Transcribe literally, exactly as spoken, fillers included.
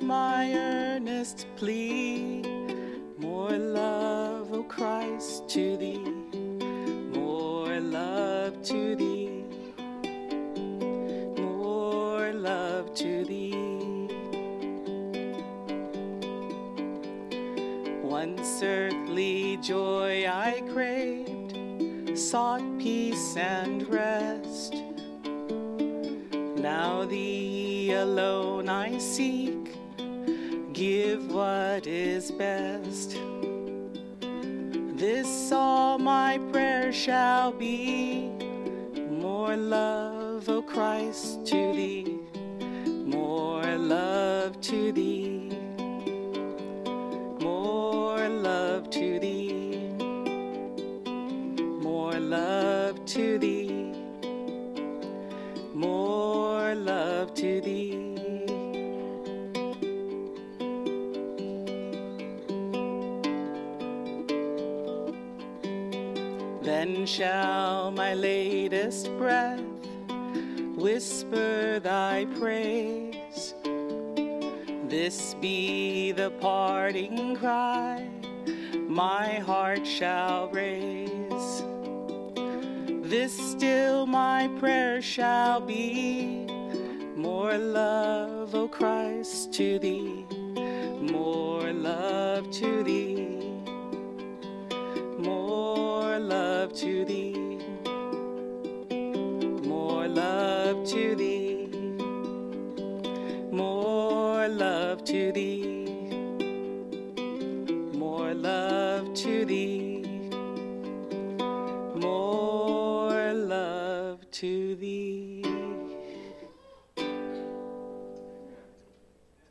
my earnest plea. More love, O Christ, to thee. More love to thee. More love to thee. Once earthly joy I craved, sought peace and rest. Now thee alone I seek, give what is best. This all my prayer shall be, more love, O Christ, to thee. More love to thee. More love to thee. More love to thee. More love to thee. Then shall my latest breath whisper thy praise. This be the parting cry my heart shall raise. This still my prayer shall be, more love, O Christ, to thee. More love to thee. More love to thee. More love to thee. More love to thee. More love to thee. More love to thee.